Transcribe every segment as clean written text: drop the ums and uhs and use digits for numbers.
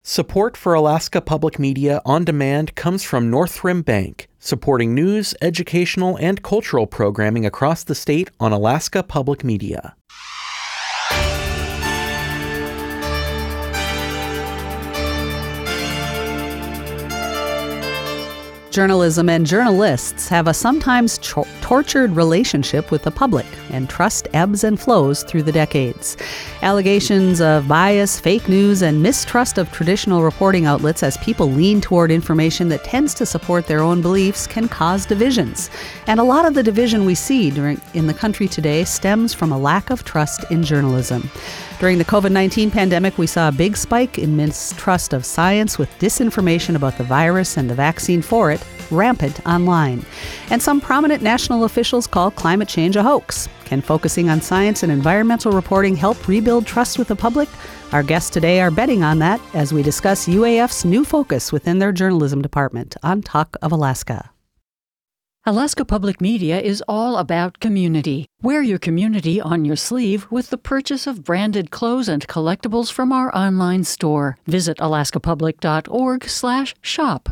Support for Alaska Public Media on demand comes from Northrim Bank, supporting news, educational, and cultural programming across the state on Alaska Public Media. Journalism and journalists have a sometimes tortured relationship with the public, and trust ebbs and flows through the decades. Allegations of bias, fake news, and mistrust of traditional reporting outlets as people lean toward information that tends to support their own beliefs can cause divisions. And a lot of the division we see in the country today stems from a lack of trust in journalism. During the COVID-19 pandemic, we saw a big spike in mistrust of science, with disinformation about the virus and the vaccine for it rampant online. And some prominent national officials call climate change a hoax. Can focusing on science and environmental reporting help rebuild trust with the public? Our guests today are betting on that as we discuss UAF's new focus within their journalism department on Talk of Alaska. Alaska Public Media is all about community. Wear your community on your sleeve with the purchase of branded clothes and collectibles from our online store. Visit alaskapublic.org/shop.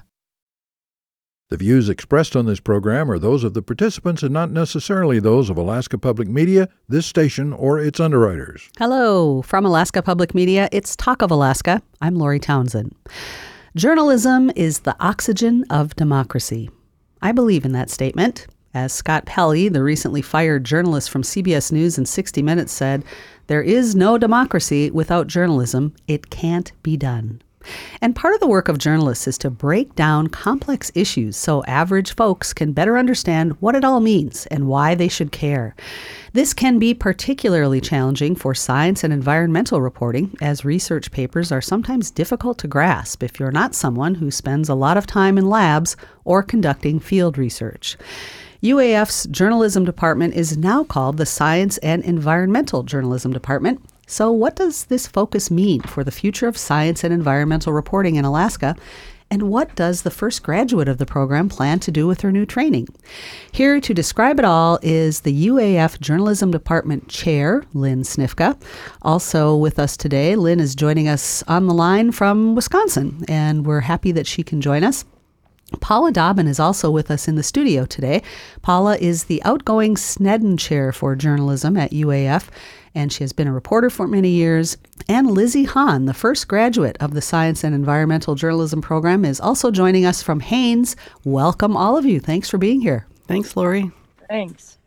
The views expressed on this program are those of the participants and not necessarily those of Alaska Public Media, this station, or its underwriters. Hello. From Alaska Public Media, it's Talk of Alaska. I'm Lori Townsend. Journalism is the oxygen of democracy. I believe in that statement. As Scott Pelley, the recently fired journalist from CBS News and 60 Minutes, said, "There is no democracy without journalism. It can't be done." And part of the work of journalists is to break down complex issues so average folks can better understand what it all means and why they should care. This can be particularly challenging for science and environmental reporting, as research papers are sometimes difficult to grasp if you're not someone who spends a lot of time in labs or conducting field research. UAF's journalism department is now called the Science and Environmental Journalism Department. So what does this focus mean for the future of science and environmental reporting in Alaska? And what does the first graduate of the program plan to do with her new training? Here to describe it all is the UAF Journalism Department Chair, Lynn Snifka. Also with us today, Lynn is joining us on the line from Wisconsin, and we're happy that she can join us. Paula Dobbin is also with us in the studio today. Paula is the outgoing Snedden Chair for Journalism at UAF, and she has been a reporter for many years. And Lizzie Hahn, the first graduate of the Science and Environmental Journalism program, is also joining us from Haines. Welcome, all of you. Thanks for being here. Thanks, Lori. Thanks.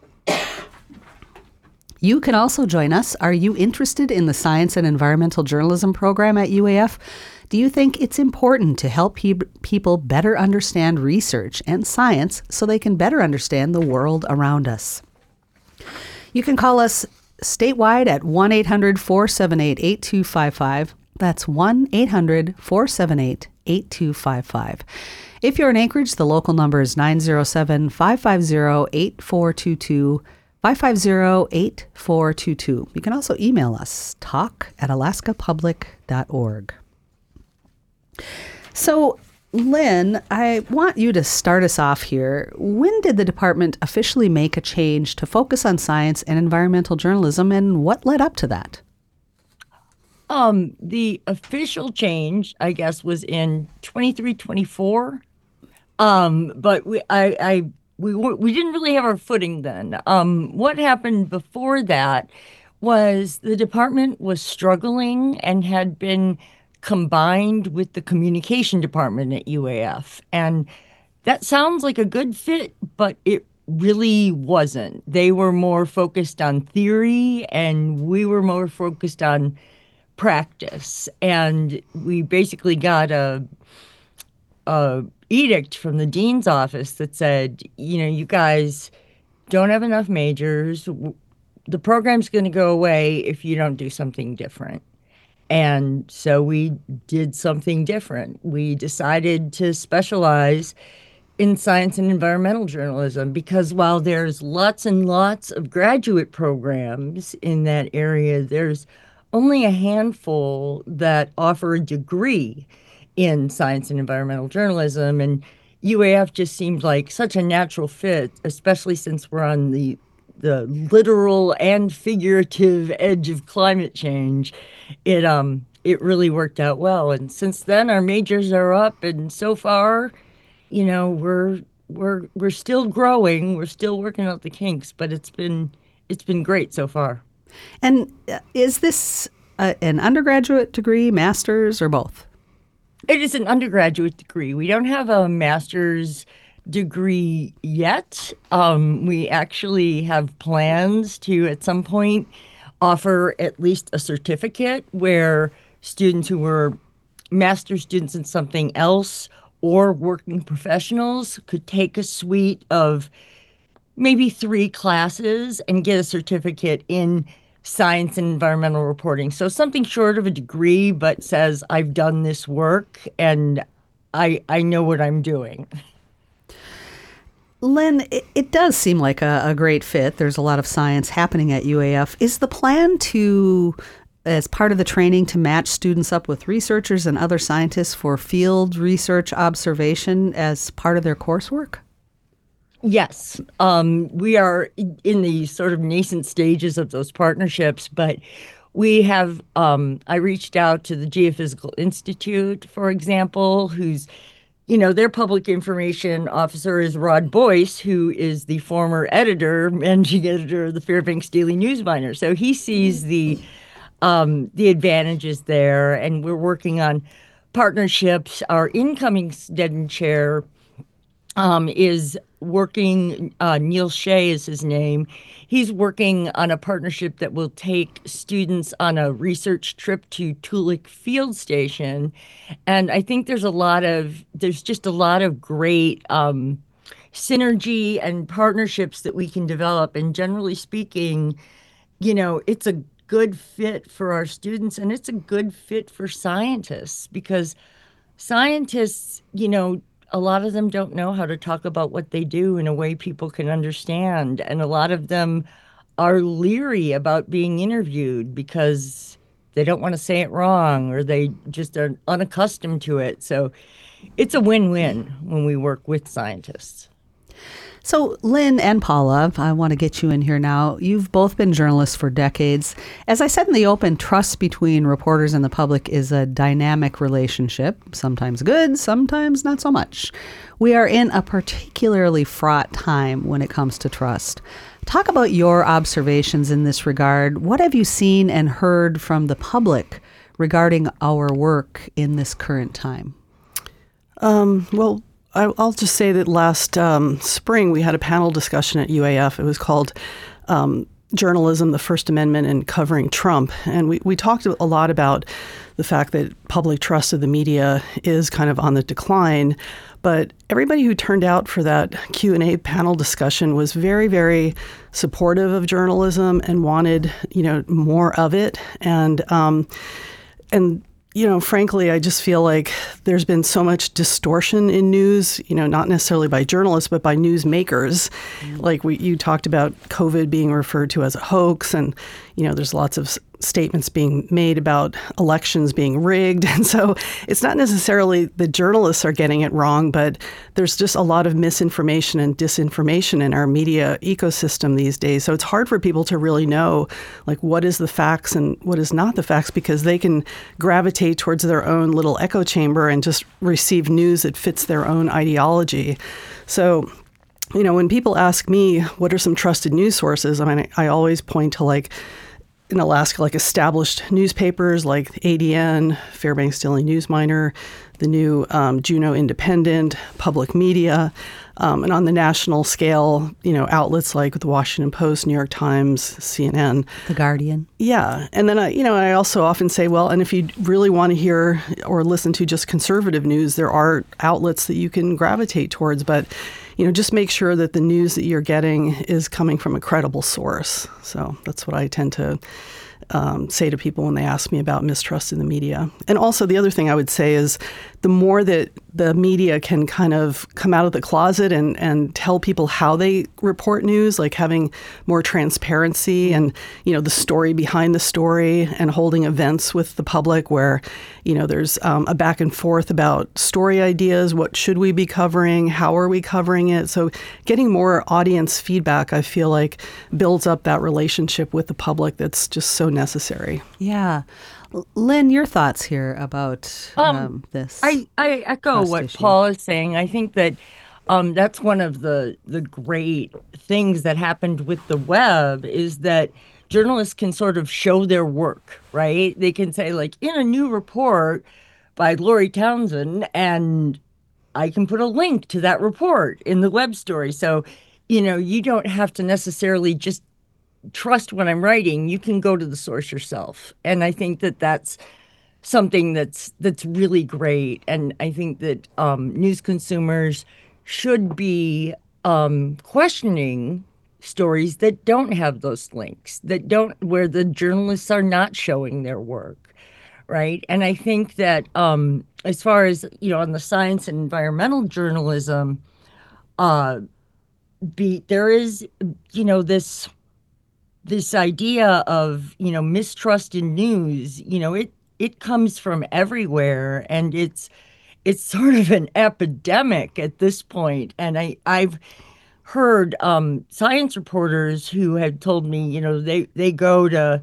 You can also join us. Are you interested in the Science and Environmental Journalism program at UAF? Do you think it's important to help people better understand research and science so they can better understand the world around us? You can call us statewide at 1-800-478-8255. That's 1-800-478-8255. If you're in Anchorage, the local number is 907-550-8422. 550-8422. You can also email us, talk@alaskapublic.org. So, Lynn, I want you to start us off here. When did the department officially make a change to focus on science and environmental journalism, and what led up to that? The official change, I guess, was in 23-24. But we didn't really have our footing then. What happened before that was the department was struggling and had been combined with the communication department at UAF. And that sounds like a good fit, but it really wasn't. They were more focused on theory and we were more focused on practice. And we basically got a edict from the dean's office that said, you guys don't have enough majors. The program's going to go away if you don't do something different. And so we did something different. We decided to specialize in science and environmental journalism because while there's lots and lots of graduate programs in that area, there's only a handful that offer a degree in science and environmental journalism. And UAF just seemed like such a natural fit, especially since we're on the literal and figurative edge of climate change. It it really worked out well. And since then, our majors are up, and so far, we're still growing. We're still working out the kinks, but it's been great so far. And is this an undergraduate degree, master's, or both? It is an undergraduate degree. We don't have a master's degree yet. We actually have plans to, at some point, offer at least a certificate where students who were master's students in something else or working professionals could take a suite of maybe 3 classes and get a certificate in science and environmental reporting. So something short of a degree, but says I've done this work and I know what I'm doing. Lynn, it does seem like a great fit. There's a lot of science happening at UAF. Is the plan to, as part of the training, to match students up with researchers and other scientists for field research observation as part of their coursework? Yes, we are in the sort of nascent stages of those partnerships, but we have, I reached out to the Geophysical Institute, for example, who's, their public information officer is Rod Boyce, who is the former managing editor of the Fairbanks Daily News-Miner. So he sees the advantages there, and we're working on partnerships. Our incoming Sneddon chair is working, Neil Shea is his name. He's working on a partnership that will take students on a research trip to Toolik Field Station. And I think there's just a lot of great synergy and partnerships that we can develop. And generally speaking, it's a good fit for our students, and it's a good fit for scientists, because scientists, a lot of them don't know how to talk about what they do in a way people can understand. And a lot of them are leery about being interviewed because they don't want to say it wrong, or they just are unaccustomed to it. So it's a win-win when we work with scientists. So, Lynn and Paula, I want to get you in here now. You've both been journalists for decades. As I said in the open, trust between reporters and the public is a dynamic relationship, sometimes good, sometimes not so much. We are in a particularly fraught time when it comes to trust. Talk about your observations in this regard. What have you seen and heard from the public regarding our work in this current time? Well, I'll just say that last spring we had a panel discussion at UAF. It was called Journalism, the First Amendment, and Covering Trump. And we talked a lot about the fact that public trust of the media is kind of on the decline. But everybody who turned out for that Q&A panel discussion was very, very supportive of journalism and wanted, more of it. And frankly, I just feel like there's been so much distortion in news, not necessarily by journalists, but by news makers. Like you talked about COVID being referred to as a hoax, and, there's lots of statements being made about elections being rigged. And so it's not necessarily the journalists are getting it wrong, but there's just a lot of misinformation and disinformation in our media ecosystem these days. So it's hard for people to really know, like, what is the facts and what is not the facts, because they can gravitate towards their own little echo chamber and just receive news that fits their own ideology. So, when people ask me, what are some trusted news sources? I mean, I always point to, in Alaska, established newspapers like ADN, Fairbanks Daily News-Miner, the new Juneau Independent, Public Media, and on the national scale, outlets like the Washington Post, New York Times, CNN. The Guardian. Yeah. And then, I also often say, well, and if you really want to hear or listen to just conservative news, there are outlets that you can gravitate towards. But, just make sure that the news that you're getting is coming from a credible source. So that's what I tend to say to people when they ask me about mistrust in the media. And also the other thing I would say is the more that the media can kind of come out of the closet and tell people how they report news, like having more transparency and, the story behind the story, and holding events with the public where, there's a back and forth about story ideas. What should we be covering? How are we covering it? So getting more audience feedback, I feel like, builds up that relationship with the public that's just so necessary. Yeah. Lynn, your thoughts here about this? I echo trust what issue. Paul is saying. I think that that's one of the great things that happened with the web is that journalists can sort of show their work, right? They can say, like, in a new report by Lori Townsend, and I can put a link to that report in the web story. So, you don't have to necessarily just trust what I'm writing. You can go to the source yourself. And I think that that's something that's really great. And I think that news consumers should be questioning stories that don't have those links, where the journalists are not showing their work, right? And I think that as far as on the science and environmental journalism, there is this idea of mistrust in news. It comes from everywhere, and it's sort of an epidemic at this point. And I've heard science reporters who had told me, they go to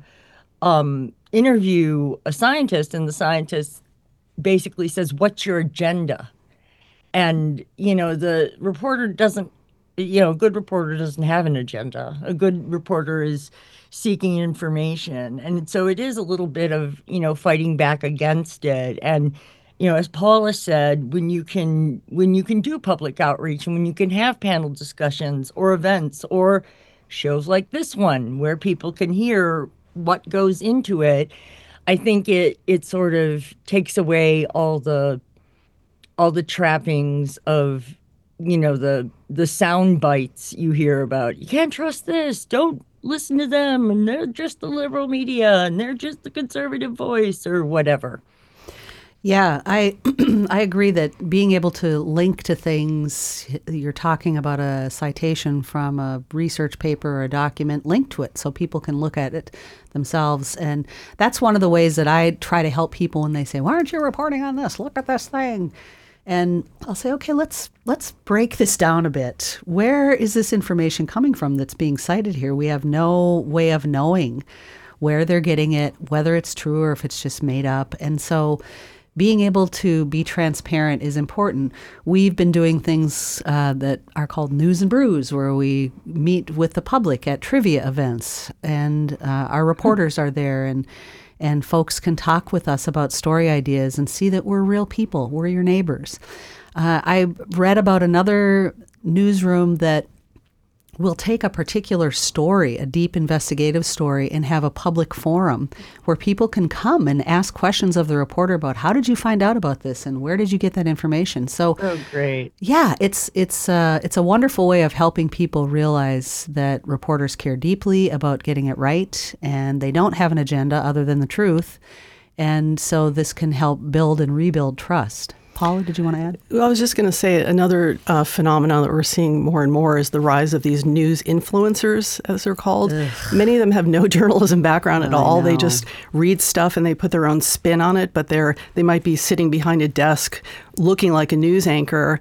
interview a scientist, and the scientist basically says, "What's your agenda?" And the reporter doesn't. A good reporter doesn't have an agenda. A good reporter is seeking information. And so it is a little bit of, fighting back against it. And, as Paula said, when you can do public outreach and when you can have panel discussions or events or shows like this one where people can hear what goes into it, I think it sort of takes away all the trappings of the sound bites you hear about. You can't trust this. Don't listen to them. And they're just the liberal media, and they're just the conservative voice, or whatever. Yeah, I agree that being able to link to things, you're talking about a citation from a research paper or a document, link to it so people can look at it themselves. And that's one of the ways that I try to help people when they say, "Why aren't you reporting on this? Look at this thing." And I'll say, okay, let's break this down a bit. Where is this information coming from that's being cited here? We have no way of knowing where they're getting it, whether it's true or if it's just made up. And so being able to be transparent is important. We've been doing things that are called News and Brews, where we meet with the public at trivia events, and our reporters are there, and folks can talk with us about story ideas and see that we're real people. We're your neighbors. I read about another newsroom that will take a particular story, a deep investigative story, and have a public forum where people can come and ask questions of the reporter about how did you find out about this and where did you get that information. So, great. Yeah, it's a wonderful way of helping people realize that reporters care deeply about getting it right, and they don't have an agenda other than the truth. And so this can help build and rebuild trust. Paula, did you want to add? Well, I was just going to say another phenomenon that we're seeing more and more is the rise of these news influencers, as they're called. Ugh. Many of them have no journalism background at all. They just read stuff and they put their own spin on it, but they might be sitting behind a desk looking like a news anchor.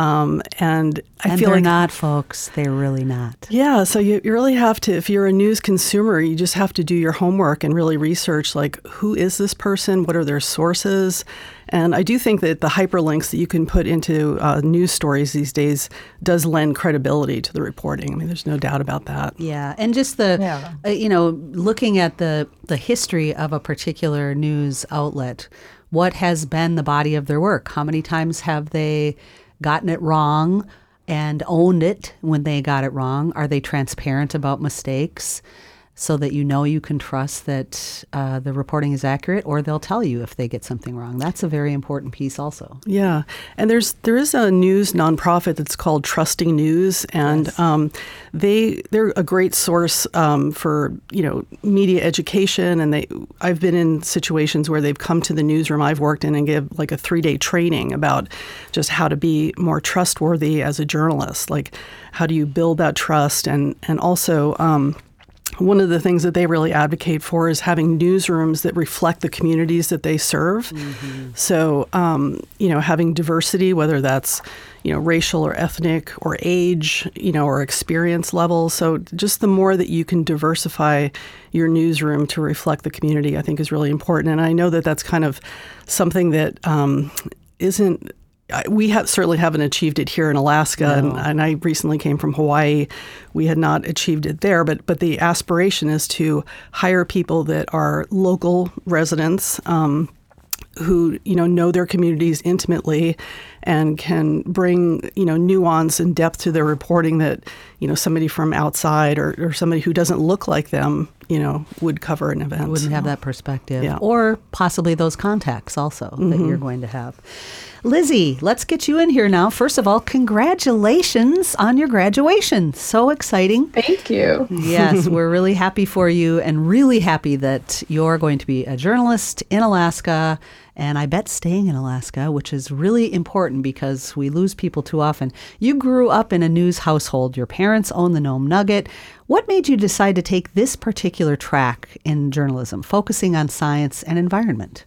And I feel they're like not, folks. They're really not. Yeah, so you really have to, if you're a news consumer, you just have to do your homework and really research, like, who is this person? What are their sources? And I do think that the hyperlinks that you can put into news stories these days does lend credibility to the reporting. I mean, there's no doubt about that. Yeah, and just looking at the history of a particular news outlet, what has been the body of their work? How many times have they gotten it wrong and owned it when they got it wrong? Are they transparent about mistakes so that you can trust that the reporting is accurate, or they'll tell you if they get something wrong? That's a very important piece also. Yeah, and there is a news nonprofit that's called Trusting News, and yes. They're a great source for media education, and I've been in situations where they've come to the newsroom I've worked in and give like a 3-day training about just how to be more trustworthy as a journalist, like how do you build that trust, and also one of the things that they really advocate for is having newsrooms that reflect the communities that they serve. So, having diversity, whether that's, racial or ethnic or age, or experience level. So just the more that you can diversify your newsroom to reflect the community, I think is really important. And I know that that's kind of something that isn't. We certainly haven't achieved it here in Alaska, No. and I recently came from Hawaii. We had not achieved it there, but the aspiration is to hire people that are local residents who know their communities intimately and can bring nuance and depth to their reporting that somebody from outside or somebody who doesn't look like them would cover an event. Wouldn't have that perspective. Yeah. Or possibly those contacts also that you're going to have. Lizzie, let's get you in here now. First of all, congratulations on your graduation. So exciting. Thank you. Yes, we're really happy for you and really happy that you're going to be a journalist in Alaska, and I bet staying in Alaska, which is really important because we lose people too often. You grew up in a news household. Your parents own the Nome Nugget. What made you decide to take this particular track in journalism, focusing on science and environment?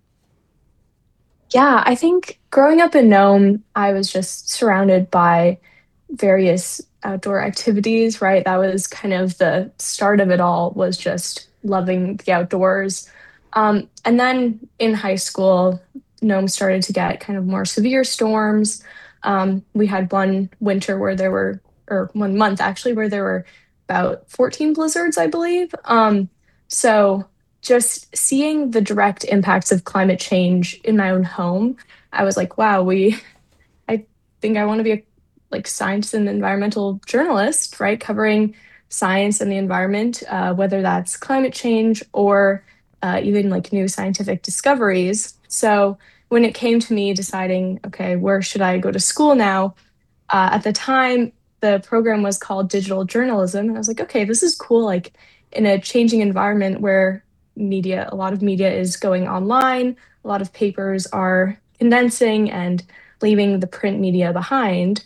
Yeah, I think growing up in Nome, I was just surrounded by various outdoor activities, right? That was kind of the start of it all, was just loving the outdoors. And then in high school, Nome started to get kind of more severe storms. We had one winter where there were, or 1 month actually, where there were about 14 blizzards, I believe. So just seeing the direct impacts of climate change in my own home, I was like, wow, I think I want to be a science and environmental journalist, right? Covering science and the environment, whether that's climate change or even new scientific discoveries. So when it came to me deciding, okay, where should I go to school now? At the time, the program was called digital journalism. And I was like, okay, this is cool. In a changing environment where a lot of media is going online, a lot of papers are condensing and leaving the print media behind.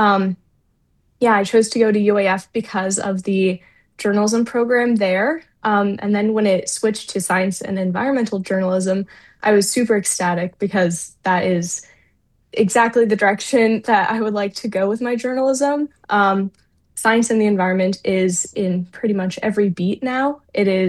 I chose to go to UAF because of the journalism program there. And then when it switched to science and environmental journalism, I was super ecstatic because that is exactly the direction that I would like to go with my journalism. Science and the environment is in pretty much every beat now.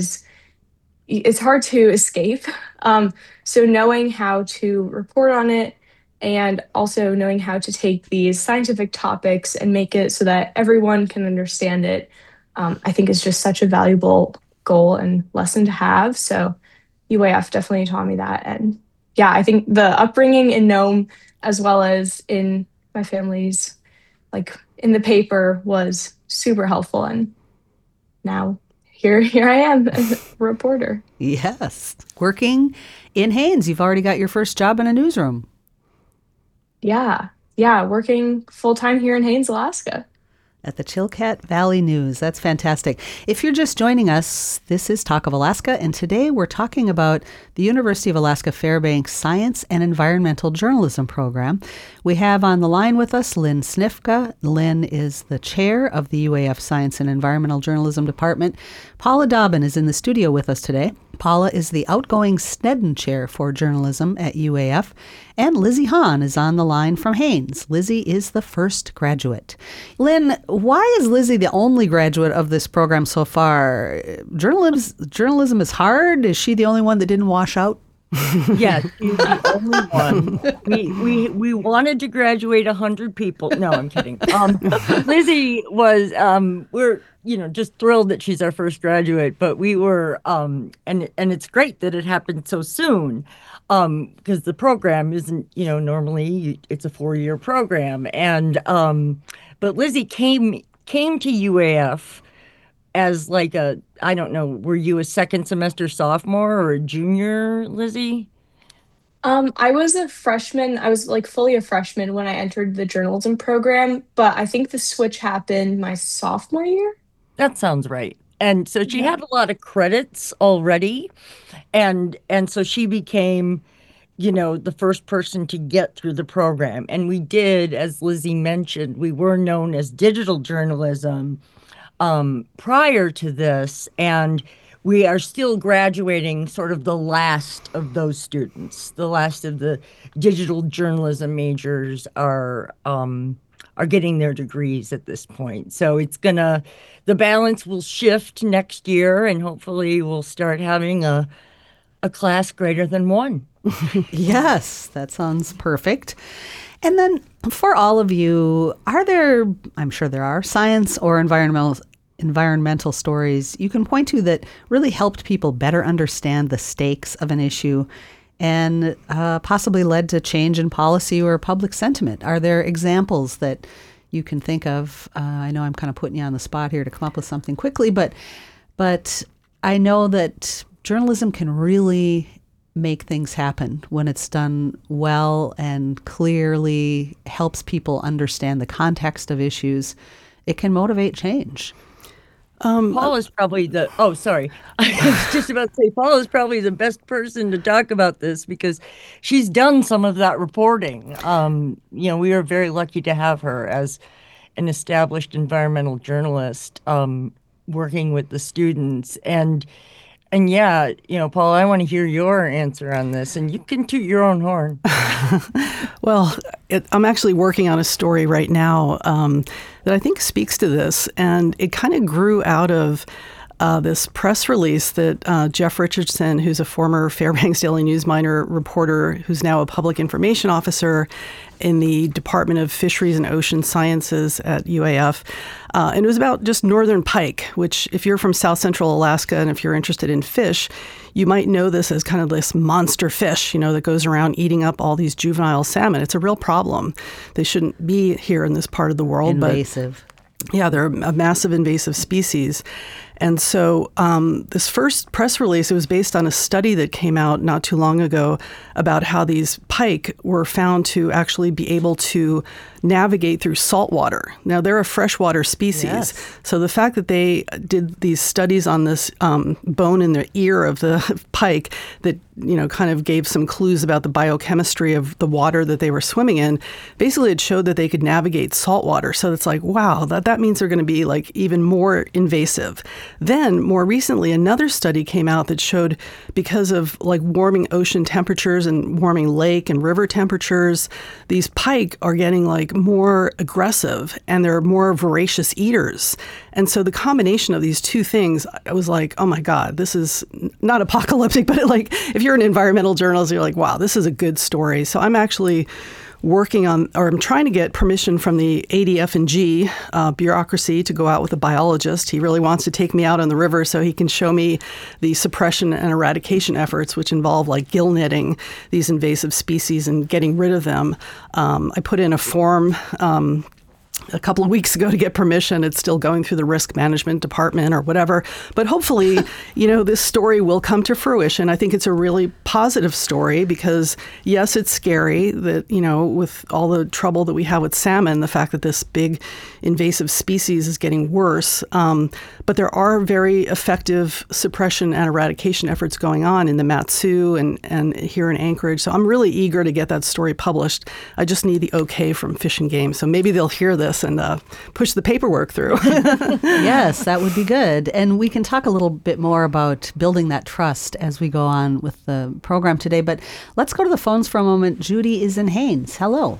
It's hard to escape. So knowing how to report on it and also knowing how to take these scientific topics and make it so that everyone can understand it, I think is just such a valuable goal and lesson to have. So UAF definitely taught me that. And yeah, I think the upbringing in Nome, as well as in my family's, in the paper, was super helpful. And now here I am as a reporter. Yes. Working in Haines. You've already got your first job in a newsroom. Yeah, working full-time here in Haines, Alaska. At the Chilkat Valley News. That's fantastic. If you're just joining us, this is Talk of Alaska, and today we're talking about the University of Alaska Fairbanks Science and Environmental Journalism Program. We have on the line with us Lynn Snifka. Lynn is the chair of the UAF Science and Environmental Journalism Department. Paula Dobbin is in the studio with us today. Paula is the outgoing Snedden Chair for Journalism at UAF. And Lizzie Hahn is on the line from Haines. Lizzie is the first graduate. Lynn, why is Lizzie the only graduate of this program so far? Journalism is hard? Is she the only one that didn't wash out? Yeah, she's the only one. We wanted to graduate 100 people. No, I'm kidding. Lizzie was we're just thrilled that she's our first graduate, but we were and it's great that it happened so soon, because the program isn't normally it's a 4-year program, and but Lizzie came to UAF as I don't know, were you a second semester sophomore or a junior, Lizzie? I was a freshman. I was fully a freshman when I entered the journalism program, but I think the switch happened my sophomore year. That sounds right. And so she had a lot of credits already, and so she became, the first person to get through the program. And we did, as Lizzie mentioned, we were known as digital journalism. prior to this, and we are still graduating sort of the last of those students. The last of the digital journalism majors are getting their degrees at this point. So the balance will shift next year, and hopefully we'll start having a class greater than one. Yes, that sounds perfect. And then for all of you, I'm sure there are, science or environmental stories you can point to that really helped people better understand the stakes of an issue and possibly led to change in policy or public sentiment? Are there examples that you can think of? I know I'm kind of putting you on the spot here to come up with something quickly, but I know that journalism can really make things happen when it's done well and clearly helps people understand the context of issues. It can motivate change. Paul is probably sorry. I was just about to say, Paul is probably the best person to talk about this because she's done some of that reporting. We are very lucky to have her as an established environmental journalist working with the students. And yeah, Paul, I want to hear your answer on this, and you can toot your own horn. Well, I'm actually working on a story right now that I think speaks to this, and it kind of grew out of this press release that Jeff Richardson, who's a former Fairbanks Daily News Miner reporter, who's now a public information officer in the Department of Fisheries and Ocean Sciences at UAF. And it was about just northern pike, which if you're from South Central Alaska and if you're interested in fish, you might know this as kind of this monster fish, that goes around eating up all these juvenile salmon. It's a real problem. They shouldn't be here in this part of the world. Invasive. But yeah, they're a massive invasive species. And so this first press release, it was based on a study that came out not too long ago about how these pike were found to actually be able to navigate through salt water. Now, they're a freshwater species. Yes. So the fact that they did these studies on this bone in the ear of the pike that, kind of gave some clues about the biochemistry of the water that they were swimming in, basically it showed that they could navigate salt water. So it's like, wow, that means they're going to be like even more invasive. Then more recently, another study came out that showed because of like warming ocean temperatures and warming lake and river temperatures, these pike are getting like more aggressive and they're more voracious eaters. And so the combination of these two things, I was like, oh my God, this is not apocalyptic, but if you're an environmental journalist, you're like, wow, this is a good story. So I'm actually I'm trying to get permission from the ADF&G bureaucracy to go out with a biologist. He really wants to take me out on the river so he can show me the suppression and eradication efforts, which involve like gill netting these invasive species and getting rid of them. I put in a form a couple of weeks ago to get permission. It's still going through the risk management department or whatever. But hopefully, this story will come to fruition. I think it's a really positive story because, yes, it's scary that, with all the trouble that we have with salmon, the fact that this big invasive species is getting worse. But there are very effective suppression and eradication efforts going on in the Mat-Su and here in Anchorage. So I'm really eager to get that story published. I just need the okay from Fish and Game. So maybe they'll hear this and push the paperwork through. Yes, that would be good. And we can talk a little bit more about building that trust as we go on with the program today. But let's go to the phones for a moment. Judy is in Haines. Hello.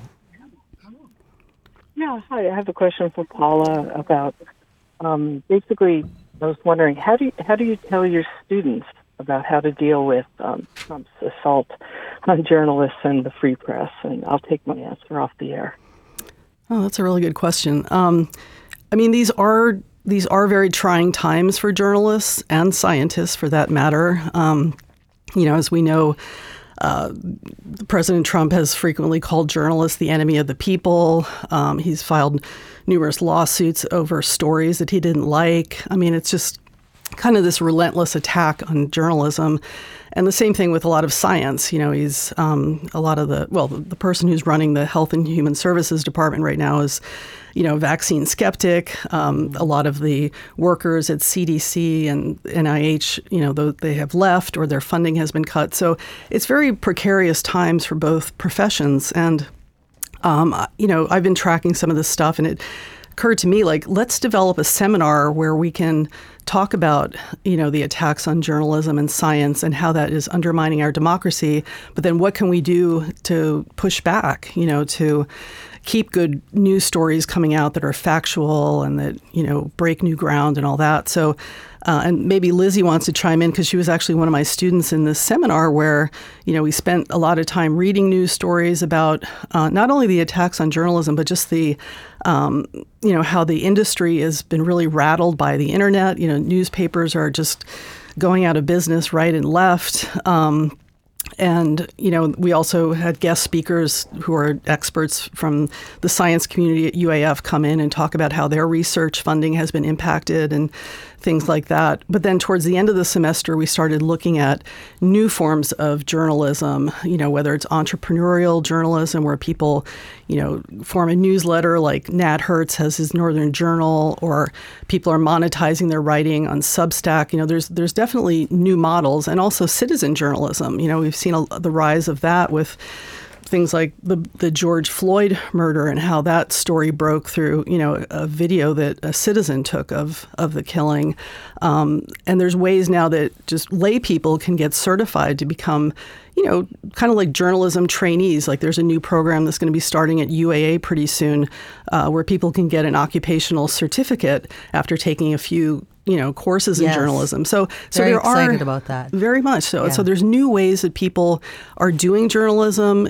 Yeah, hi. I have a question for Paula about basically, I was wondering, how do you tell your students about how to deal with Trump's assault on journalists and the free press? And I'll take my answer off the air. Oh, that's a really good question. These are very trying times for journalists and scientists, for that matter. As we know, President Trump has frequently called journalists the enemy of the people. He's filed numerous lawsuits over stories that he didn't like. It's just kind of this relentless attack on journalism. And the same thing with a lot of science. He's the person who's running the Health and Human Services Department right now is, vaccine skeptic. A lot of the workers at CDC and NIH, they have left or their funding has been cut. So it's very precarious times for both professions. And, I've been tracking some of this stuff, and it occurred to me, like, let's develop a seminar where we can talk about, the attacks on journalism and science and how that is undermining our democracy. But then what can we do to push back, to keep good news stories coming out that are factual and that, break new ground and all that. So, and maybe Lizzie wants to chime in because she was actually one of my students in this seminar where, we spent a lot of time reading news stories about not only the attacks on journalism, but just the, how the industry has been really rattled by the internet. Newspapers are just going out of business right and left. And, we also had guest speakers who are experts from the science community at UAF come in and talk about how their research funding has been impacted and things like that. But then towards the end of the semester, we started looking at new forms of journalism, whether it's entrepreneurial journalism where people, form a newsletter like Nat Hertz has his Northern Journal, or people are monetizing their writing on Substack. There's definitely new models, and also citizen journalism. We've seen the rise of that with things like the George Floyd murder and how that story broke through, a video that a citizen took of the killing. And there's ways now that just lay people can get certified to become, kind of like journalism trainees. Like there's a new program that's going to be starting at UAA pretty soon where people can get an occupational certificate after taking a few courses in journalism. So very there excited are about that. Very much so. Yeah. So there's new ways that people are doing journalism,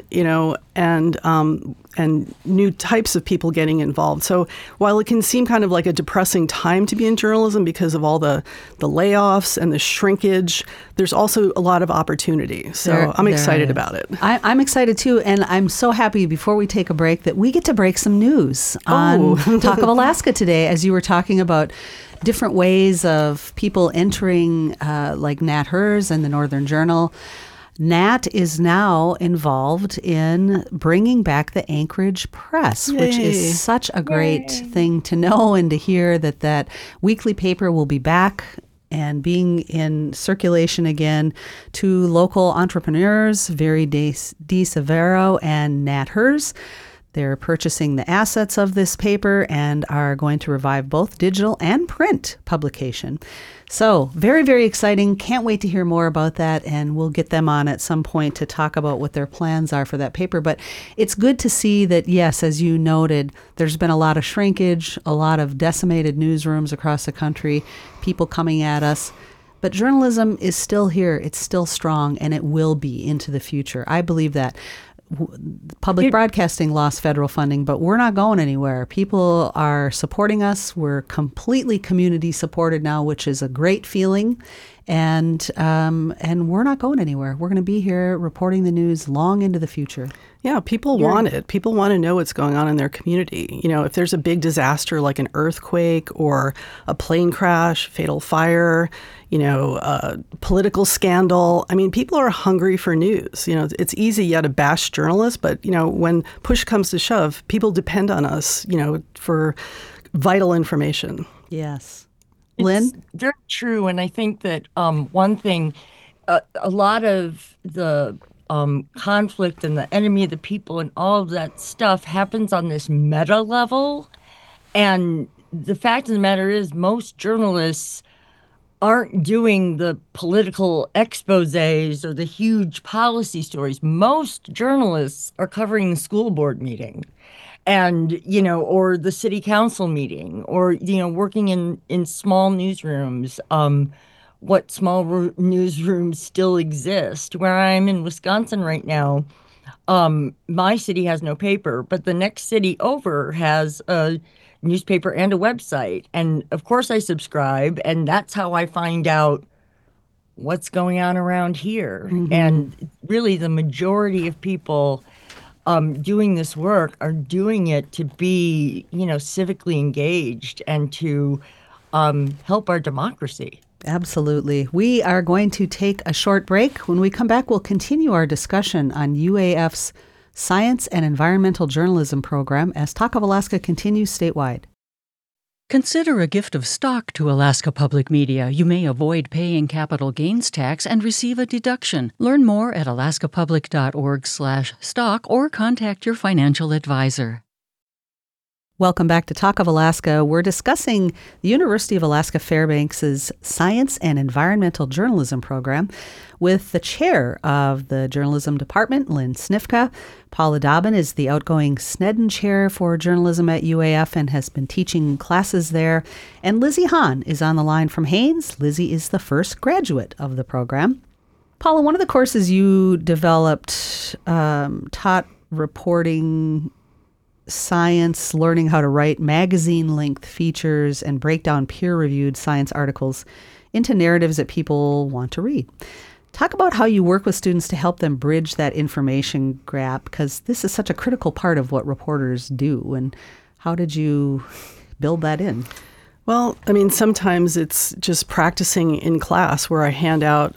and new types of people getting involved. So while it can seem kind of like a depressing time to be in journalism because of all the layoffs and the shrinkage, there's also a lot of opportunity. So I'm excited about it. I'm excited too, and I'm so happy before we take a break that we get to break some news on Talk of Alaska today, as you were talking about different ways of people entering, like Nat Hertz and the Northern Journal. Nat is now involved in bringing back the Anchorage Press, Yay. Which is such a great thing to know and to hear that weekly paper will be back and being in circulation again to local entrepreneurs, Very De Severo and Nat Hertz. They're purchasing the assets of this paper and are going to revive both digital and print publication. So very, very exciting. Can't wait to hear more about that. And we'll get them on at some point to talk about what their plans are for that paper. But it's good to see that, yes, as you noted, there's been a lot of shrinkage, a lot of decimated newsrooms across the country, people coming at us. But journalism is still here. It's still strong, and it will be into the future. I believe that. Public broadcasting lost federal funding, but we're not going anywhere. People are supporting us. We're completely community supported now, which is a great feeling. And we're not going anywhere. We're going to be here reporting the news long into the future. Yeah, people want it. People want to know what's going on in their community. If there's a big disaster like an earthquake or a plane crash, fatal fire, a political scandal. I mean, people are hungry for news. It's easy to bash journalists, but, when push comes to shove, people depend on us, for vital information. Yes. Lynn? It's very true. And I think that one thing, a lot of the conflict and the enemy of the people and all of that stuff happens on this meta level. And the fact of the matter is most journalists aren't doing the political exposés or the huge policy stories. Most journalists are covering the school board meeting and, or the city council meeting or, working in small newsrooms. What small newsrooms still exist. Where I'm in Wisconsin right now, my city has no paper, but the next city over has a newspaper and a website. And of course I subscribe, and that's how I find out what's going on around here. Mm-hmm. And really the majority of people doing this work are doing it to be, civically engaged and to help our democracy. Absolutely. We are going to take a short break. When we come back, we'll continue our discussion on UAF's Science and Environmental Journalism program as Talk of Alaska continues statewide. Consider a gift of stock to Alaska Public Media. You may avoid paying capital gains tax and receive a deduction. Learn more at alaskapublic.org/stock or contact your financial advisor. Welcome back to Talk of Alaska. We're discussing the University of Alaska Fairbanks' Science and Environmental Journalism program with the chair of the journalism department, Lynn Snifka. Paula Dobbin is the outgoing Snedden Chair for Journalism at UAF and has been teaching classes there. And Lizzie Hahn is on the line from Haines. Lizzie is the first graduate of the program. Paula, one of the courses you developed taught reporting science, learning how to write magazine-length features and break down peer-reviewed science articles into narratives that people want to read. Talk about how you work with students to help them bridge that information gap, because this is such a critical part of what reporters do. And how did you build that in? Well, I mean, sometimes it's just practicing in class where I hand out,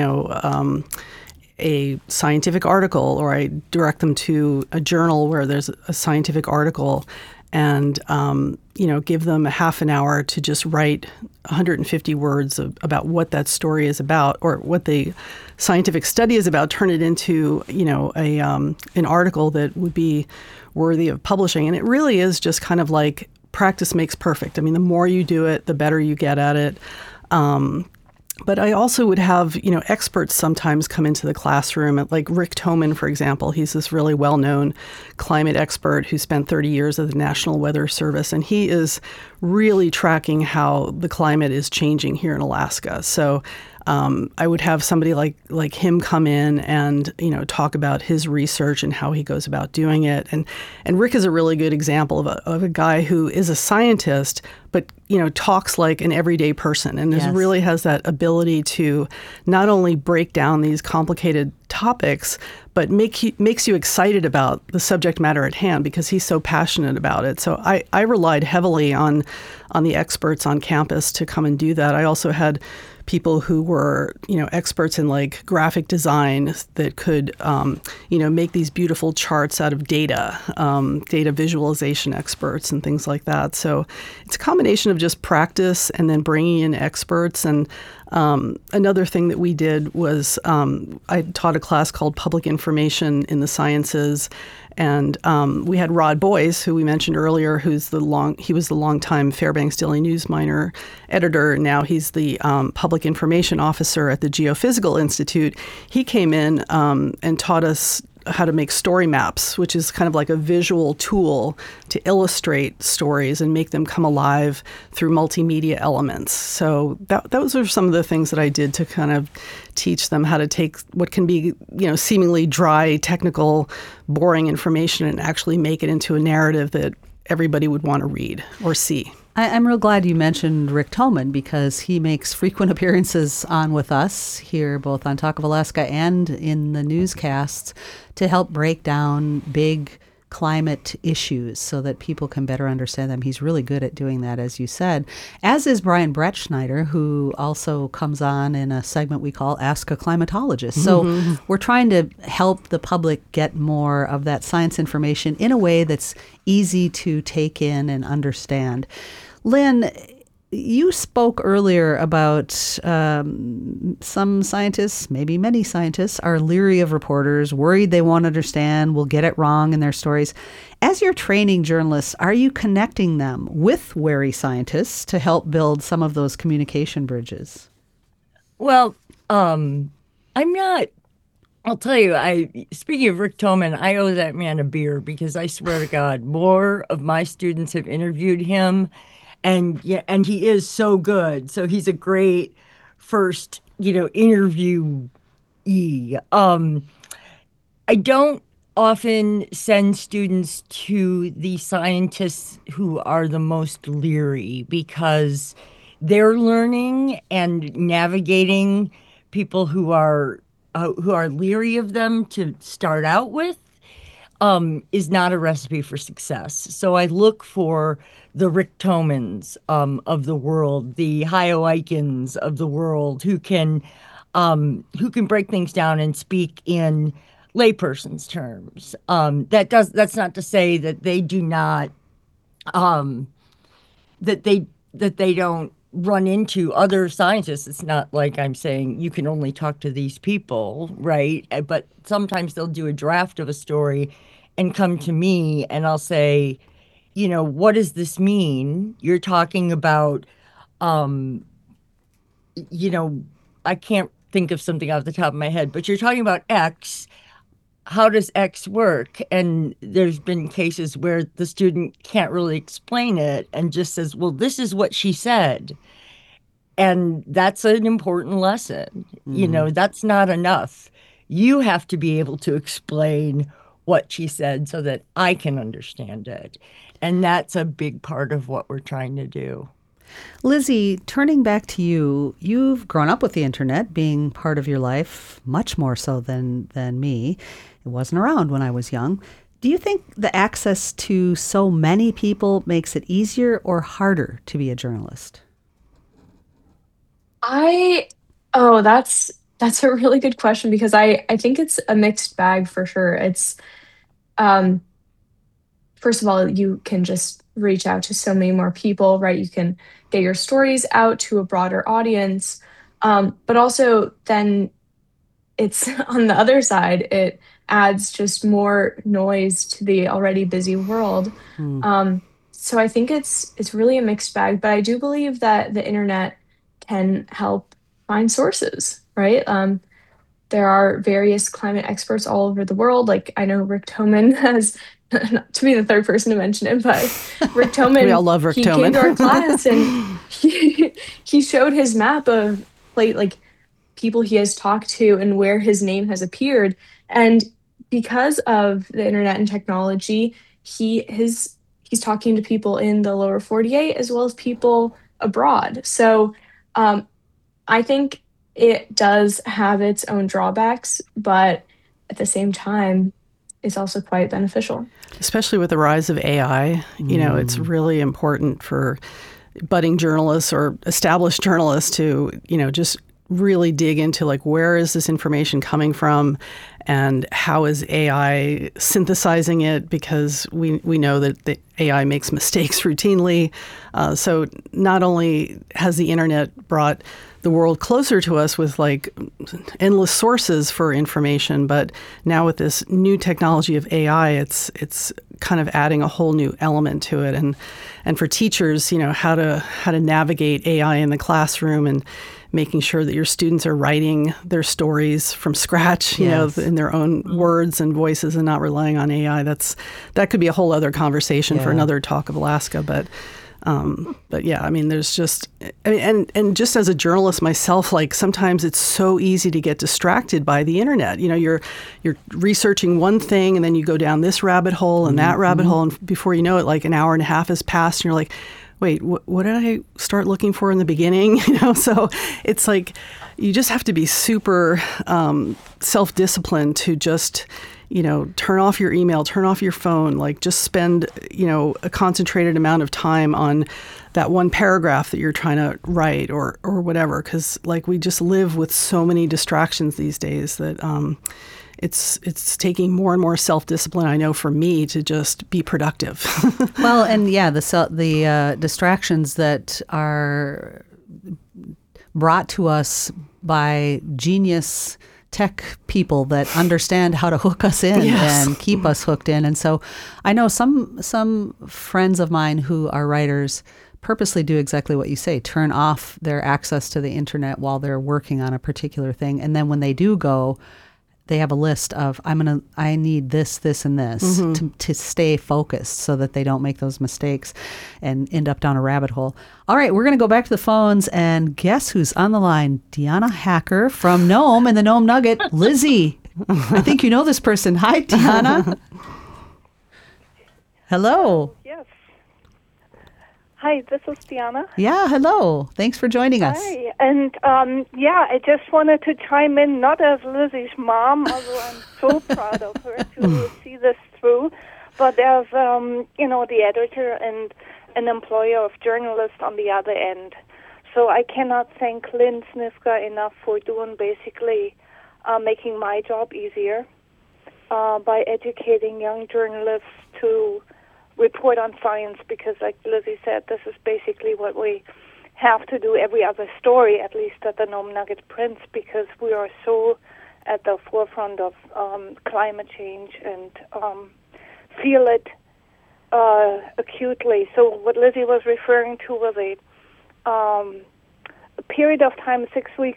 a scientific article, or I direct them to a journal where there's a scientific article, and give them a half an hour to just write 150 words about what that story is about, or what the scientific study is about. Turn it into an article that would be worthy of publishing. And it really is just kind of like practice makes perfect. I mean, the more you do it, the better you get at it. But I also would have, experts sometimes come into the classroom, like Rick Toman, for example. He's this really well-known climate expert who spent 30 years at the National Weather Service, and he is really tracking how the climate is changing here in Alaska. So I would have somebody like him come in and talk about his research and how he goes about doing it. And Rick is a really good example of a guy who is a scientist, but talks like an everyday person, and really has that ability to not only break down these complicated topics, but makes you excited about the subject matter at hand because he's so passionate about it. So I relied heavily on the experts on campus to come and do that. I also had people who were, experts in like graphic design that could, make these beautiful charts out of data visualization experts and things like that. So it's a combination of just practice and then bringing in experts. And another thing that we did was I taught a class called Public Information in the Sciences. And we had Rod Boyce, who we mentioned earlier, he was the longtime Fairbanks Daily News Miner editor. Now he's the public information officer at the Geophysical Institute. He came in and taught us how to make story maps, which is kind of like a visual tool to illustrate stories and make them come alive through multimedia elements. So those are some of the things that I did to kind of teach them how to take what can be, seemingly dry, technical, boring information and actually make it into a narrative that everybody would want to read or see. I'm real glad you mentioned Rick Toman, because he makes frequent appearances on with us here, both on Talk of Alaska and in the newscasts, to help break down big climate issues so that people can better understand them. He's really good at doing that, as you said, as is Brian Brettschneider, who also comes on in a segment we call Ask a Climatologist. So we're trying to help the public get more of that science information in a way that's easy to take in and understand. Lynn, you spoke earlier about some scientists, maybe many scientists, are leery of reporters, worried they won't understand, will get it wrong in their stories. As you're training journalists, are you connecting them with wary scientists to help build some of those communication bridges? Well, I'm not. I'll tell you, speaking of Rick Toman, I owe that man a beer, because I swear to God, more of my students have interviewed him. And he is so good. So he's a great first, interviewee. I don't often send students to the scientists who are the most leery, because they're learning and navigating people who are leery of them to start out with is not a recipe for success. So I look for the Rick Tomans of the world, the Hayo Aikens of the world, who can break things down and speak in layperson's terms. That's not to say that they do not that they don't run into other scientists. It's not like I'm saying you can only talk to these people, right? But sometimes they'll do a draft of a story and come to me, and I'll say, what does this mean? You're talking about, I can't think of something off the top of my head, but you're talking about X. How does X work? And there's been cases where the student can't really explain it and just says, well, this is what she said. And that's an important lesson. That's not enough. You have to be able to explain what she said so that I can understand it. And that's a big part of what we're trying to do. Lizzie, turning back to you, you've grown up with the internet being part of your life, much more so than me. It wasn't around when I was young. Do you think the access to so many people makes it easier or harder to be a journalist? That's a really good question because I think it's a mixed bag for sure. It's first of all, you can just reach out to so many more people, right? You can get your stories out to a broader audience. But also then it's on the other side, it adds just more noise to the already busy world. So I think it's really a mixed bag, but I do believe that the internet can help find sources, right? There are various climate experts all over the world. Like I know Rick Toman has, not to be the third person to mention it, but Rick Toman. We all love Rick Toman. He came to our class and he showed his map of like people he has talked to and where his name has appeared. And because of the internet and technology, he's talking to people in the lower 48 as well as people abroad. So I think it does have its own drawbacks, but at the same time, it's also quite beneficial. Especially with the rise of AI, it's really important for budding journalists or established journalists to, just really dig into like, where is this information coming from and how is AI synthesizing it? Because we know that the AI makes mistakes routinely. So not only has the internet brought the world closer to us with like endless sources for information, but now with this new technology of AI, it's kind of adding a whole new element to it. And for teachers, how to navigate AI in the classroom and making sure that your students are writing their stories from scratch, in their own words and voices and not relying on AI. That could be a whole other conversation for another Talk of Alaska. But yeah, there's just, and just as a journalist myself, like sometimes it's so easy to get distracted by the internet. You're researching one thing and then you go down this rabbit hole and that rabbit hole. And before you know it, like an hour and a half has passed and you're like, wait, what did I start looking for in the beginning? So it's like you just have to be super self-disciplined to just, turn off your email, turn off your phone, like just spend, a concentrated amount of time on that one paragraph that you're trying to write or whatever. Because like we just live with so many distractions these days that it's taking more and more self-discipline, I know, for me to just be productive. Well, and the distractions that are brought to us by genius tech people that understand how to hook us in and keep us hooked in. And so I know some friends of mine who are writers purposely do exactly what you say, turn off their access to the internet while they're working on a particular thing. And then when they do go, they have a list of, I need this, this, and this to stay focused so that they don't make those mistakes and end up down a rabbit hole. All right, we're going to go back to the phones and guess who's on the line? Deanna Hacker from Nome and the Nome Nugget, Lizzie. I think you know this person. Hi, Deanna. Hello. Yes. Hi, this is Deanna. Yeah, hello. Thanks for joining us. Hi, and I just wanted to chime in, not as Lizzie's mom, although I'm so proud of her to see this through, but as, the editor and an employer of journalists on the other end. So I cannot thank Lynn Snifka enough for doing basically making my job easier by educating young journalists to report on science, because like Lizzie said, this is basically what we have to do every other story, at least at the Nome Nugget prints, because we are so at the forefront of climate change and feel it acutely. So what Lizzie was referring to was a period of time, 6 weeks,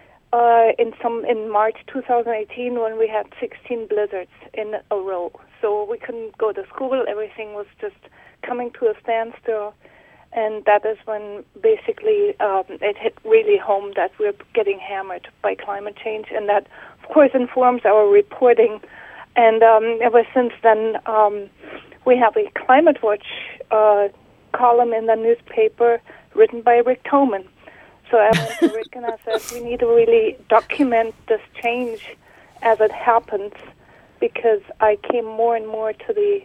in March 2018, when we had 16 blizzards in a row. So we couldn't go to school. Everything was just coming to a standstill. And that is when basically it hit really home that we're getting hammered by climate change. And that, of course, informs our reporting. And ever since then, we have a Climate Watch column in the newspaper written by Rick Toman. So I went to Rick and I said, we need to really document this change as it happens, because I came more and more to the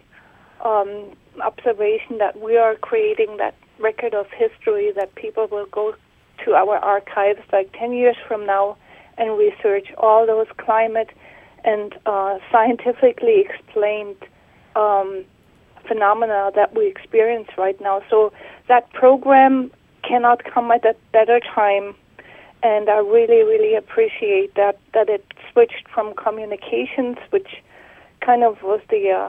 observation that we are creating that record of history that people will go to our archives like 10 years from now and research all those climate and scientifically explained phenomena that we experience right now. So that program cannot come at a better time, and I really, really appreciate that it switched from communications, which kind of was the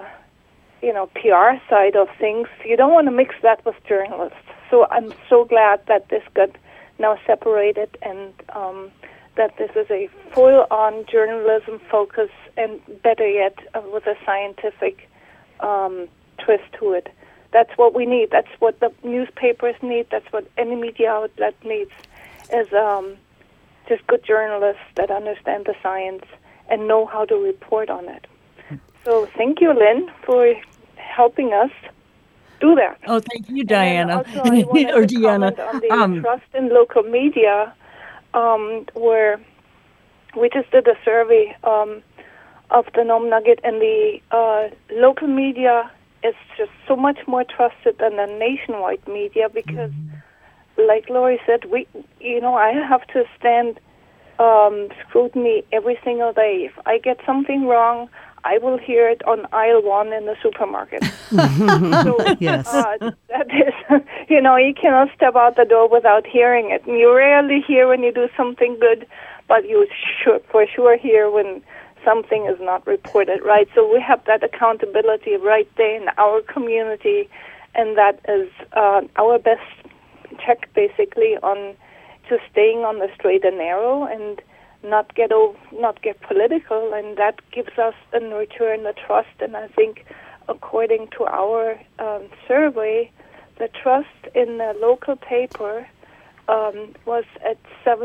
PR side of things. You don't want to mix that with journalists. So I'm so glad that this got now separated, and that this is a full-on journalism focus, and better yet, with a scientific twist to it. That's what we need. That's what the newspapers need. That's what any media outlet needs, is just good journalists that understand the science and know how to report on it. So thank you, Lynn, for helping us do that. Oh, thank you, Diana. Also, I wanted or to Deanna. comment on the trust in local media, where we just did a survey of the Nome Nugget, and the local media is just so much more trusted than the nationwide media, because, like Lori said, I have to stand scrutiny every single day. If I get something wrong, I will hear it on aisle 1 in the supermarket. So, Yes. that is, you cannot step out the door without hearing it. And you rarely hear when you do something good, but you for sure hear when something is not reported, right? So we have that accountability right there in our community, and that is our best check, basically, on just staying on the straight and narrow and not get political, and that gives us in return the trust. And I think, according to our survey, the trust in the local paper was at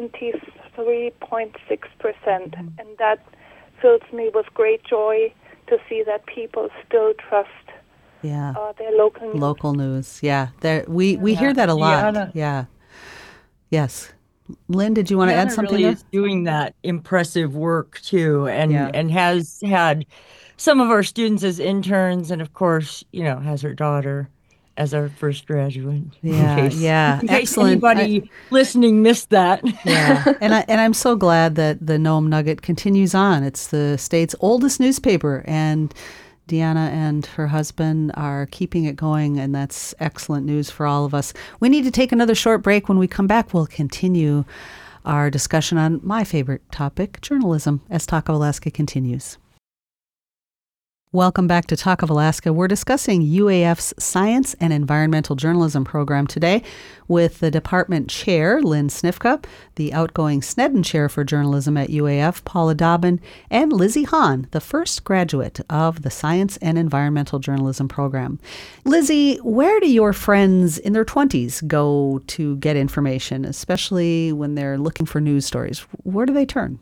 73.6%, and that fills me with great joy to see that people still trust their local news. Local news. Yeah. We hear that a lot. Deanna. Yeah. Yes. Lynn, did you want to add something really there? is doing that impressive work too, and has had some of our students as interns, and of course, has her daughter as our first graduate. Yeah, in case excellent. Anybody listening missed that. Yeah, and I'm so glad that the Nome Nugget continues on. It's the state's oldest newspaper, and Deanna and her husband are keeping it going, and that's excellent news for all of us. We need to take another short break. When we come back, we'll continue our discussion on my favorite topic, journalism, as Talk of Alaska continues. Welcome back to Talk of Alaska. We're discussing UAF's Science and Environmental Journalism program today with the department chair, Lynn Snifka, the outgoing Sneddon Chair for Journalism at UAF, Paula Dobbin, and Lizzie Hahn, the first graduate of the Science and Environmental Journalism program. Lizzie, where do your friends in their 20s go to get information, especially when they're looking for news stories? Where do they turn?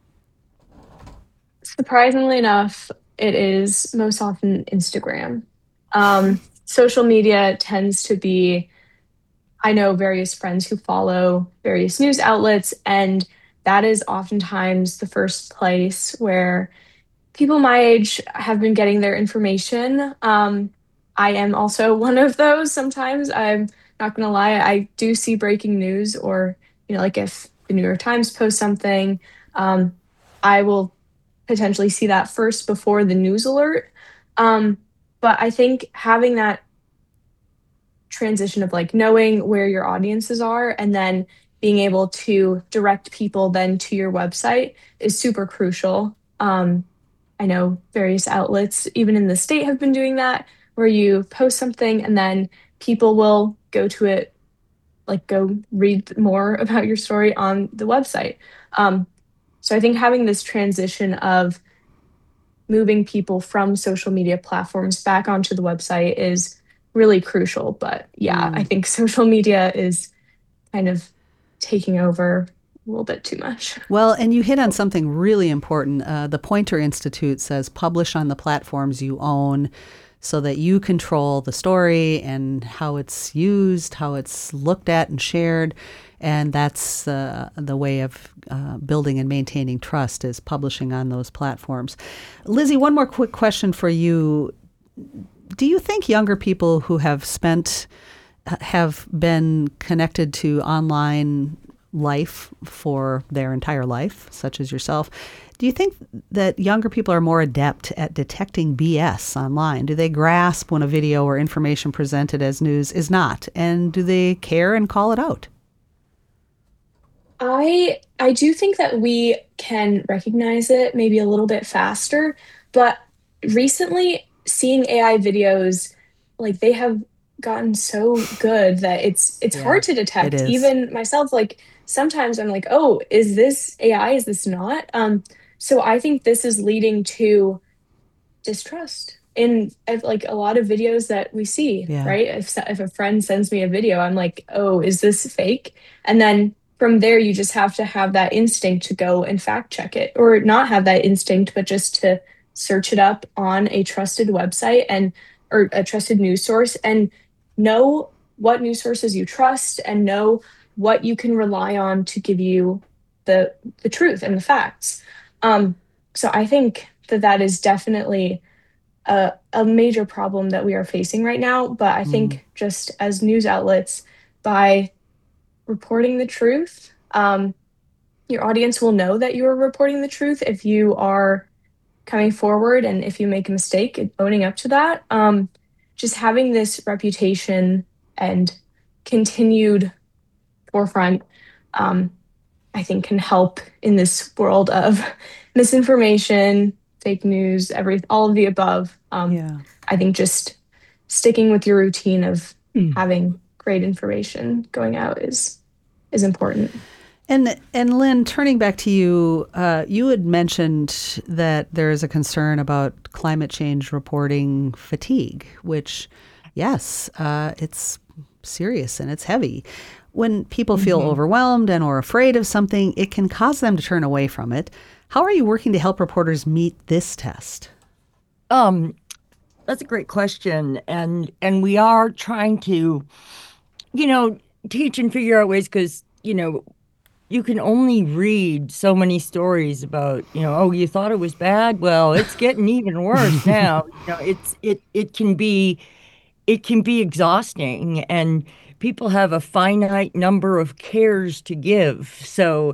Surprisingly enough, it is most often Instagram. Social media tends to be, I know various friends who follow various news outlets, and that is oftentimes the first place where people my age have been getting their information. I am also one of those sometimes. I'm not going to lie. I do see breaking news, or, like if the New York Times posts something, I will potentially see that first before the news alert. But I think having that transition of knowing where your audiences are and then being able to direct people then to your website is super crucial. I know various outlets, even in the state, have been doing that, where you post something and then people will go to it, like go read more about your story on the website. So I think having this transition of moving people from social media platforms back onto the website is really crucial. But yeah, I think social media is kind of taking over a little bit too much. Well, and you hit on something really important. The Poynter Institute says publish on the platforms you own so that you control the story and how it's used, how it's looked at and shared. And that's the way of building and maintaining trust, is publishing on those platforms. Lizzie, one more quick question for you. Do you think younger people who have been connected to online life for their entire life, such as yourself, do you think that younger people are more adept at detecting BS online? Do they grasp when a video or information presented as news is not? And do they care and call it out? I do think that we can recognize it maybe a little bit faster, but recently seeing AI videos, like they have gotten so good that it's hard to detect. it is. Even myself, like sometimes I'm like, oh, is this AI? Is this not? So I think this is leading to distrust in like a lot of videos that we see, right? If a friend sends me a video, I'm like, oh, is this fake? And then from there, you just have to have that instinct to go and fact check it, or not have that instinct, but just to search it up on a trusted website or a trusted news source, and know what news sources you trust and know what you can rely on to give you the truth and the facts. So I think that is definitely a major problem that we are facing right now. But I think just as news outlets, by reporting the truth, your audience will know that you are reporting the truth if you are coming forward, and if you make a mistake, owning up to that. Just having this reputation and continued forefront, I think, can help in this world of misinformation, fake news, all of the above. I think just sticking with your routine of having great information going out is important. And Lynn, turning back to you, you had mentioned that there is a concern about climate change reporting fatigue, which, yes, it's serious and it's heavy. When people feel overwhelmed and or afraid of something, it can cause them to turn away from it. How are you working to help reporters meet this test? That's a great question. And we are trying to, teach and figure out ways, because, you can only read so many stories about, oh, you thought it was bad? Well, it's getting even worse now. It can be exhausting, and people have a finite number of cares to give. So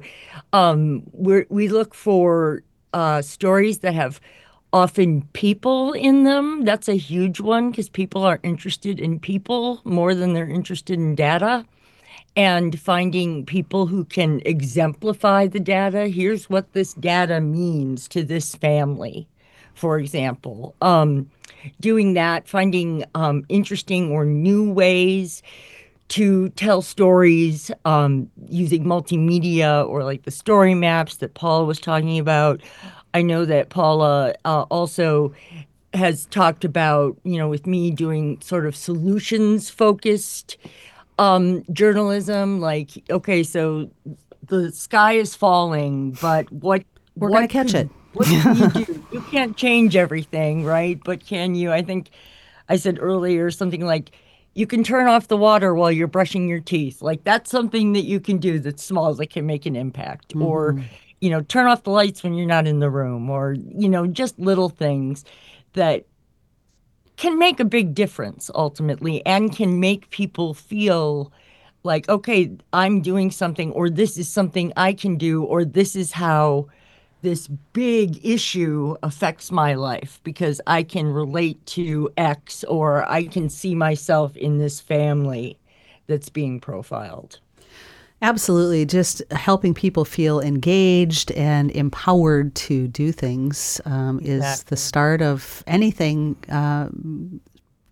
we look for stories that have often people in them. That's a huge one, because people are interested in people more than they're interested in data. And finding people who can exemplify the data. Here's what this data means to this family, for example. Doing that, finding interesting or new ways to tell stories, using multimedia, or like the story maps that Paula was talking about. I know that Paula also has talked about, with me, doing sort of solutions-focused journalism. Like, okay, so the sky is falling, but we're going to catch it. What can you do? You can't change everything, right? But can you? I think I said earlier something like, you can turn off the water while you're brushing your teeth. Like, that's something that you can do that's small, that can make an impact. Or, turn off the lights when you're not in the room, or, just little things that can make a big difference ultimately, and can make people feel like, okay, I'm doing something, or this is something I can do, or this is how this big issue affects my life, because I can relate to X, or I can see myself in this family that's being profiled. Absolutely. Just helping people feel engaged and empowered to do things is the start of anything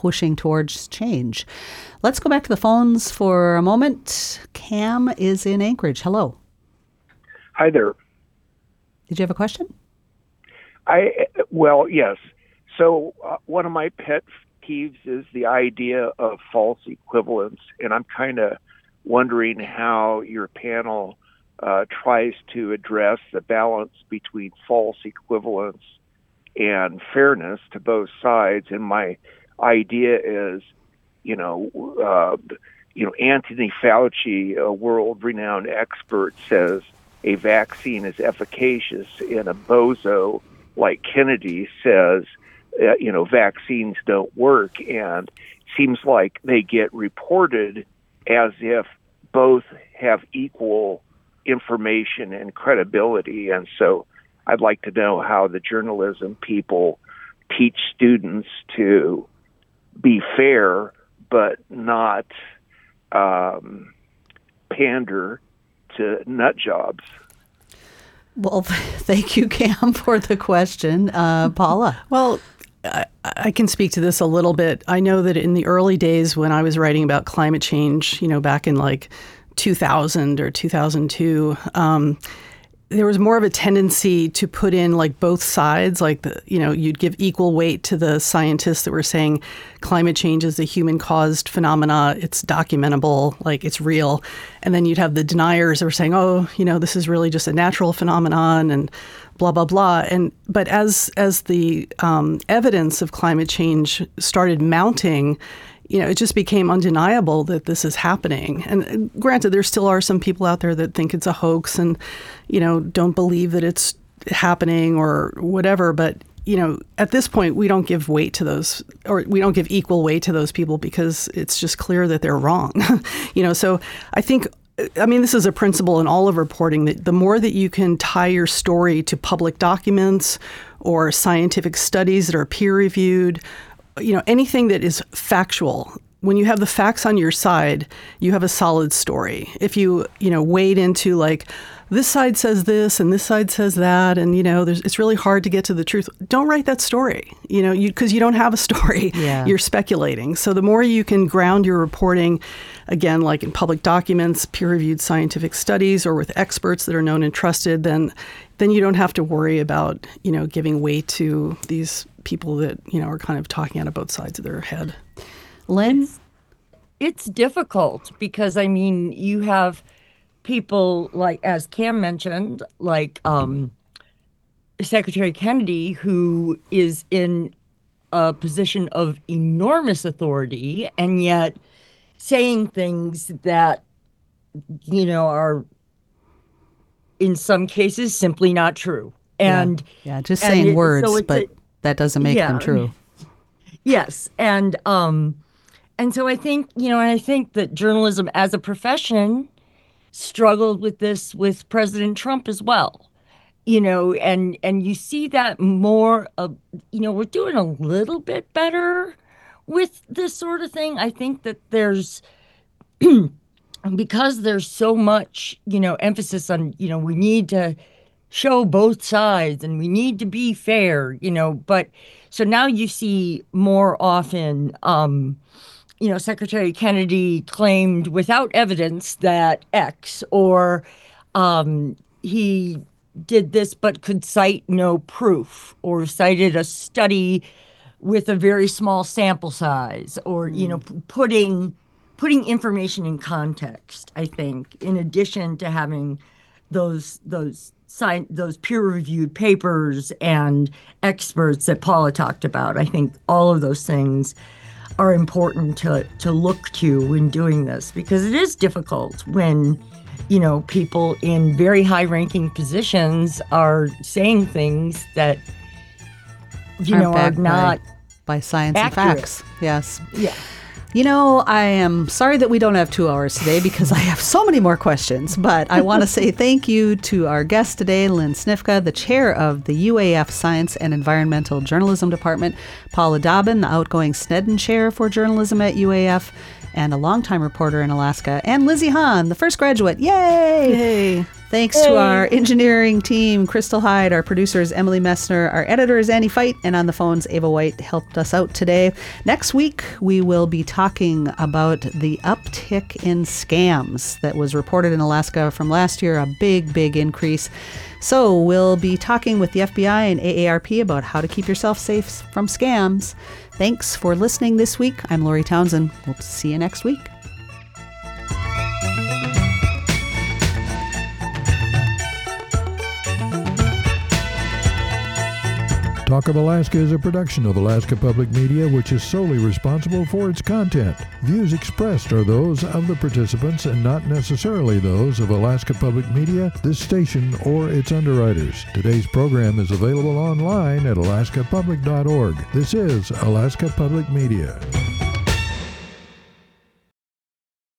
pushing towards change. Let's go back to the phones for a moment. Cam is in Anchorage. Hello. Hi there. Did you have a question? Well, yes. So one of my pet peeves is the idea of false equivalence, and I'm kind of wondering how your panel tries to address the balance between false equivalence and fairness to both sides. And my idea is, Anthony Fauci, a world-renowned expert, says a vaccine is efficacious, and a bozo like Kennedy says, vaccines don't work. And it seems like they get reported as if both have equal information and credibility. And so I'd like to know how the journalism people teach students to be fair, but not pander to nut jobs. Well, thank you, Cam, for the question. Paula? Well, I can speak to this a little bit. I know that in the early days when I was writing about climate change, back in like 2000 or 2002, there was more of a tendency to put in like both sides, like you'd give equal weight to the scientists that were saying climate change is a human-caused phenomena, it's documentable, like it's real, and then you'd have the deniers that were saying, this is really just a natural phenomenon and blah blah blah. But as the evidence of climate change started mounting, it just became undeniable that this is happening. And granted, there still are some people out there that think it's a hoax and, don't believe that it's happening or whatever. But, at this point, we don't give weight to those, or we don't give equal weight to those people because it's just clear that they're wrong. So I think, this is a principle in all of reporting, that the more that you can tie your story to public documents or scientific studies that are peer-reviewed, anything that is factual, when you have the facts on your side, you have a solid story. If you, wade into like, this side says this and this side says that, and, it's really hard to get to the truth, don't write that story, because you don't have a story. Yeah. You're speculating. So the more you can ground your reporting, again, like in public documents, peer-reviewed scientific studies, or with experts that are known and trusted, then you don't have to worry about, giving weight to these people that, are kind of talking out of both sides of their head. Lynn? It's difficult because, you have people like, as Cam mentioned, like Secretary Kennedy, who is in a position of enormous authority and yet saying things that, are in some cases simply not true. And just saying words, but that doesn't make them true. Yes. And so I think, I think that journalism as a profession struggled with this with President Trump as well, and you see that more of, we're doing a little bit better with this sort of thing. I think that there's, because there's so much, emphasis on, we need to show both sides and we need to be fair, but so now you see more often, Secretary Kennedy claimed without evidence that X, or he did this but could cite no proof, or cited a study with a very small sample size, or, putting information in context, I think, in addition to having those peer-reviewed papers and experts that Paula talked about. I think all of those things are important to look to when doing this, because it is difficult when, people in very high-ranking positions are saying things that, are not by science accurate. And facts. Yes. Yeah. I am sorry that we don't have 2 hours today because I have so many more questions, but I want to say thank you to our guest today, Lynn Snifka, the chair of the UAF Science and Environmental Journalism Department, Paula Dobbin, the outgoing Sneddon Chair for Journalism at UAF, and a longtime reporter in Alaska, and Lizzie Hahn, the first graduate. Yay! Yay! Thanks to our engineering team, Crystal Hyde, our producers, Emily Messner, our editor is Annie Feit, and on the phones, Ava White helped us out today. Next week, we will be talking about the uptick in scams that was reported in Alaska from last year, a big increase. So we'll be talking with the FBI and AARP about how to keep yourself safe from scams. Thanks for listening this week. I'm Lori Townsend. We'll see you next week. Talk of Alaska is a production of Alaska Public Media, which is solely responsible for its content. Views expressed are those of the participants and not necessarily those of Alaska Public Media, this station, or its underwriters. Today's program is available online at alaskapublic.org. This is Alaska Public Media.